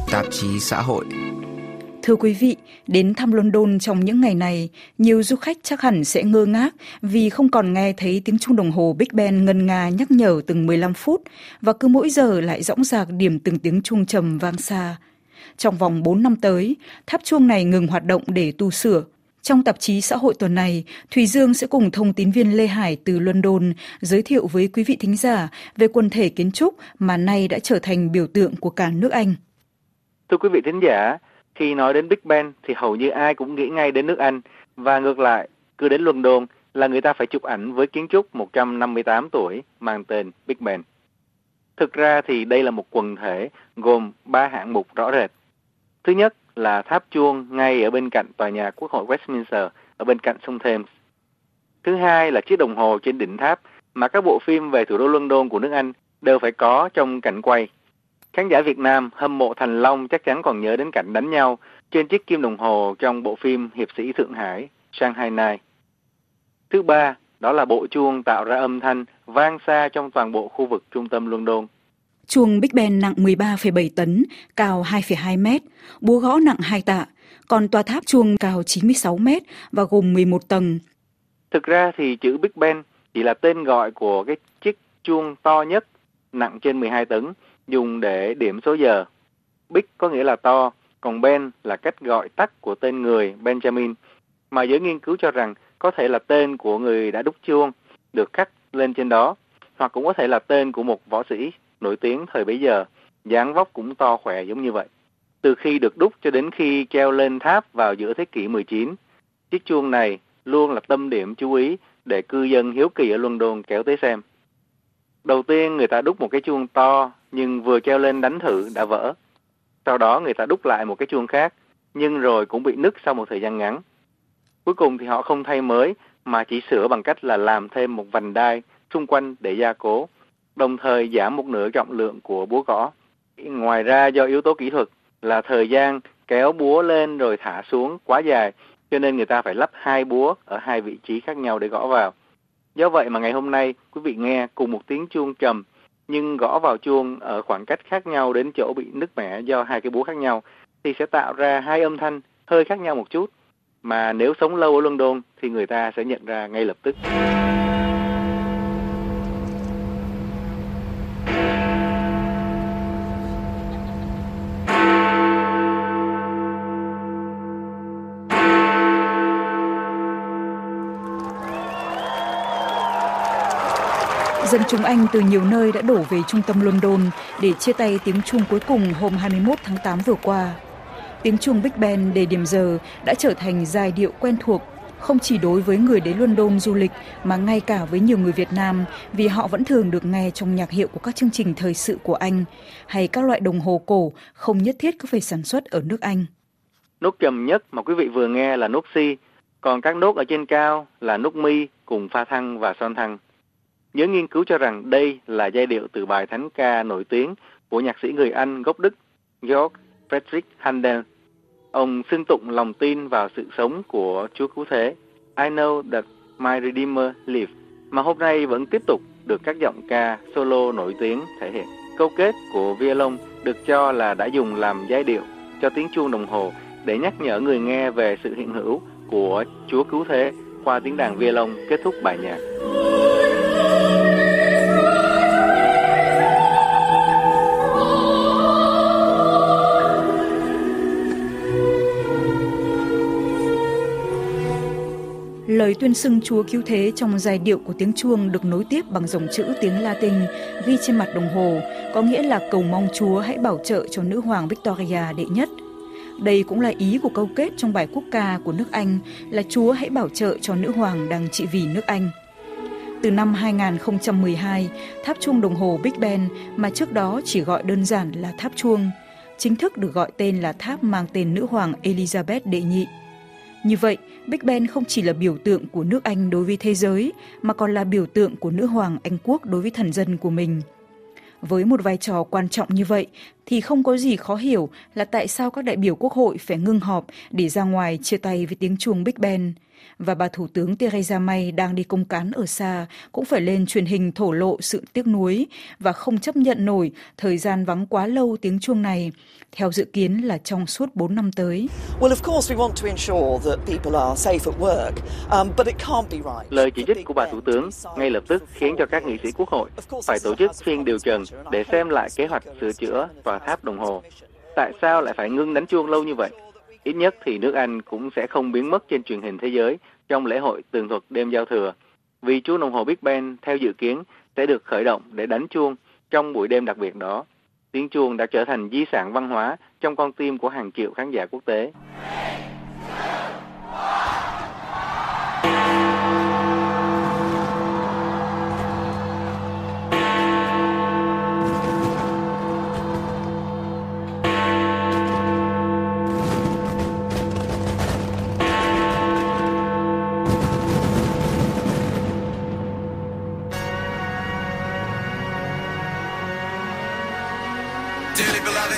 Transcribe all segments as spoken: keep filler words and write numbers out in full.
tạp chí xã hội. Thưa quý vị, đến thăm London trong những ngày này, nhiều du khách chắc hẳn sẽ ngơ ngác vì không còn nghe thấy tiếng chuông đồng hồ Big Ben ngân nga nhắc nhở từng mười lăm phút và cứ mỗi giờ lại dõng dạc điểm từng tiếng chuông trầm vang xa. Trong vòng bốn năm tới, tháp chuông này ngừng hoạt động để tu sửa. Trong tạp chí xã hội tuần này, Thùy Dương sẽ cùng thông tín viên Lê Hải từ London giới thiệu với quý vị thính giả về quần thể kiến trúc mà nay đã trở thành biểu tượng của cả nước Anh. Thưa quý vị thính giả, khi nói đến Big Ben thì hầu như ai cũng nghĩ ngay đến nước Anh, và ngược lại, cứ đến London là người ta phải chụp ảnh với kiến trúc một trăm năm mươi tám tuổi mang tên Big Ben. Thực ra thì đây là một quần thể gồm ba hạng mục rõ rệt. Thứ nhất là tháp chuông ngay ở bên cạnh tòa nhà Quốc hội Westminster ở bên cạnh sông Thames. Thứ hai là chiếc đồng hồ trên đỉnh tháp mà các bộ phim về thủ đô London của nước Anh đều phải có trong cảnh quay. Khán giả Việt Nam hâm mộ Thành Long chắc chắn còn nhớ đến cảnh đánh nhau trên chiếc kim đồng hồ trong bộ phim Hiệp sĩ Thượng Hải, Shanghai Night. Thứ ba, đó là bộ chuông tạo ra âm thanh vang xa trong toàn bộ khu vực trung tâm London. Chuông Big Ben nặng mười ba phẩy bảy tấn, cao hai phẩy hai mét, búa gõ nặng hai tạ, còn tòa tháp chuông cao chín mươi sáu mét và gồm mười một tầng. Thực ra thì chữ Big Ben chỉ là tên gọi của cái chiếc chuông to nhất, nặng trên mười hai tấn, dùng để điểm số giờ. Big có nghĩa là to, còn Ben là cách gọi tắt của tên người Benjamin, mà giới nghiên cứu cho rằng có thể là tên của người đã đúc chuông, được khắc lên trên đó, hoặc cũng có thể là tên của một võ sĩ nổi tiếng thời bấy giờ, dáng vóc cũng to khỏe giống như vậy. Từ khi được đúc cho đến khi treo lên tháp vào giữa thế kỷ mười chín, chiếc chuông này luôn là tâm điểm chú ý để cư dân hiếu kỳ ở London kéo tới xem. Đầu tiên người ta đúc một cái chuông to, nhưng vừa treo lên đánh thử đã vỡ. Sau đó người ta đúc lại một cái chuông khác, nhưng rồi cũng bị nứt sau một thời gian ngắn. Cuối cùng thì họ không thay mới, mà chỉ sửa bằng cách là làm thêm một vành đai xung quanh để gia cố, đồng thời giảm một nửa trọng lượng của búa gõ. Ngoài ra do yếu tố kỹ thuật là thời gian kéo búa lên rồi thả xuống quá dài, cho nên người ta phải lắp hai búa ở hai vị trí khác nhau để gõ vào. Do vậy mà ngày hôm nay quý vị nghe cùng một tiếng chuông trầm, nhưng gõ vào chuông ở khoảng cách khác nhau đến chỗ bị nứt mẻ do hai cái búa khác nhau, thì sẽ tạo ra hai âm thanh hơi khác nhau một chút, mà nếu sống lâu ở London thì người ta sẽ nhận ra ngay lập tức. Dân chúng Anh từ nhiều nơi đã đổ về trung tâm London để chia tay tiếng chuông cuối cùng hôm hai mươi mốt tháng tám vừa qua. Tiếng chuông Big Ben để điểm giờ đã trở thành giai điệu quen thuộc, không chỉ đối với người đến London du lịch mà ngay cả với nhiều người Việt Nam, vì họ vẫn thường được nghe trong nhạc hiệu của các chương trình thời sự của Anh hay các loại đồng hồ cổ không nhất thiết cứ phải sản xuất ở nước Anh. Nốt trầm nhất mà quý vị vừa nghe là nốt si, còn các nốt ở trên cao là nốt mi cùng pha thăng và son thăng. Giới nghiên cứu cho rằng đây là giai điệu từ bài thánh ca nổi tiếng của nhạc sĩ người Anh gốc Đức Georg Friedrich Handel. Ông xưng tụng lòng tin vào sự sống của Chúa Cứu Thế, I know that my Redeemer lives, mà hôm nay vẫn tiếp tục được các giọng ca solo nổi tiếng thể hiện. Câu kết của violon được cho là đã dùng làm giai điệu cho tiếng chuông đồng hồ để nhắc nhở người nghe về sự hiện hữu của Chúa Cứu Thế qua tiếng đàn violon kết thúc bài nhạc. Lời tuyên xưng Chúa Cứu Thế trong giai điệu của tiếng chuông được nối tiếp bằng dòng chữ tiếng Latin ghi trên mặt đồng hồ, có nghĩa là cầu mong Chúa hãy bảo trợ cho nữ hoàng Victoria đệ nhất. Đây cũng là ý của câu kết trong bài quốc ca của nước Anh là Chúa hãy bảo trợ cho nữ hoàng đang trị vì nước Anh. Từ năm hai không một hai, tháp chuông đồng hồ Big Ben mà trước đó chỉ gọi đơn giản là tháp chuông, chính thức được gọi tên là tháp mang tên nữ hoàng Elizabeth đệ nhị. Như vậy, Big Ben không chỉ là biểu tượng của nước Anh đối với thế giới, mà còn là biểu tượng của nữ hoàng Anh quốc đối với thần dân của mình. Với một vai trò quan trọng như vậy, thì không có gì khó hiểu là tại sao các đại biểu quốc hội phải ngưng họp để ra ngoài chia tay với tiếng chuông Big Ben. Và bà Thủ tướng Theresa May đang đi công cán ở xa cũng phải lên truyền hình thổ lộ sự tiếc nuối và không chấp nhận nổi thời gian vắng quá lâu tiếng chuông này, theo dự kiến là trong suốt bốn năm tới. Lời chỉ trích của bà Thủ tướng ngay lập tức khiến cho các nghị sĩ quốc hội phải tổ chức phiên điều trần để xem lại kế hoạch sửa chữa tòa tháp đồng hồ. Tại sao lại phải ngưng đánh chuông lâu như vậy? Ít nhất thì nước Anh cũng sẽ không biến mất trên truyền hình thế giới trong lễ hội tường thuật đêm giao thừa, vì chuông đồng hồ Big Ben theo dự kiến sẽ được khởi động để đánh chuông trong buổi đêm đặc biệt đó. Tiếng chuông đã trở thành di sản văn hóa trong con tim của hàng triệu khán giả quốc tế. Dearly beloved,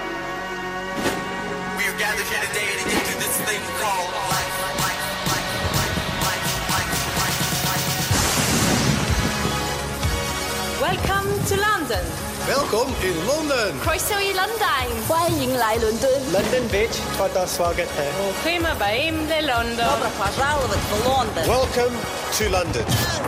we are gathered here today to get through this thing called life. Welcome to London. Welkom in Londen. Croeso i Lundain. 欢迎来伦敦。 London Beach, twarda swagat he. Prima baim de London. Добро пожаловать в Лондон. Welcome to London.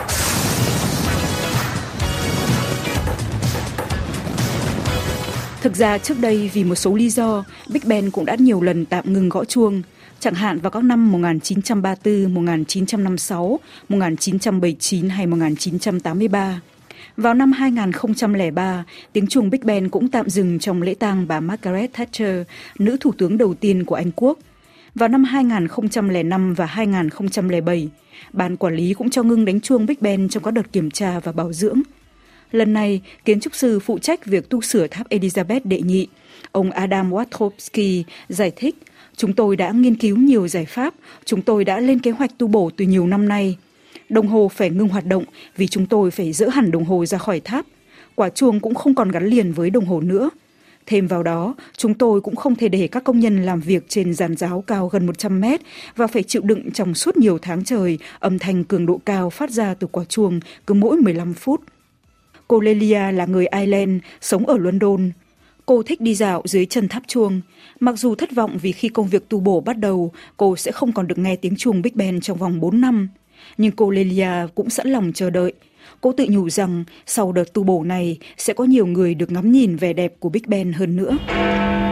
Thực ra trước đây vì một số lý do, Big Ben cũng đã nhiều lần tạm ngừng gõ chuông, chẳng hạn vào các năm một nghìn chín trăm ba mươi tư, một nghìn chín trăm năm mươi sáu, một nghìn chín trăm bảy mươi chín hay một nghìn chín trăm tám mươi ba. Vào năm hai nghìn không trăm lẻ ba, tiếng chuông Big Ben cũng tạm dừng trong lễ tang bà Margaret Thatcher, nữ thủ tướng đầu tiên của Anh Quốc. Vào năm hai nghìn không trăm lẻ năm và hai nghìn không trăm lẻ bảy, ban quản lý cũng cho ngưng đánh chuông Big Ben trong các đợt kiểm tra và bảo dưỡng. Lần này, kiến trúc sư phụ trách việc tu sửa tháp Elizabeth đệ nhị, ông Adam Watrowski, giải thích, chúng tôi đã nghiên cứu nhiều giải pháp, chúng tôi đã lên kế hoạch tu bổ từ nhiều năm nay. Đồng hồ phải ngưng hoạt động vì chúng tôi phải dỡ hẳn đồng hồ ra khỏi tháp. Quả chuông cũng không còn gắn liền với đồng hồ nữa. Thêm vào đó, chúng tôi cũng không thể để các công nhân làm việc trên giàn giáo cao gần một trăm mét và phải chịu đựng trong suốt nhiều tháng trời âm thanh cường độ cao phát ra từ quả chuông cứ mỗi mười lăm phút. Cô Lelia là người Ireland, sống ở London. Cô thích đi dạo dưới chân tháp chuông. Mặc dù thất vọng vì khi công việc tu bổ bắt đầu, cô sẽ không còn được nghe tiếng chuông Big Ben trong vòng bốn năm. Nhưng cô Lelia cũng sẵn lòng chờ đợi. Cô tự nhủ rằng sau đợt tu bổ này sẽ có nhiều người được ngắm nhìn vẻ đẹp của Big Ben hơn nữa.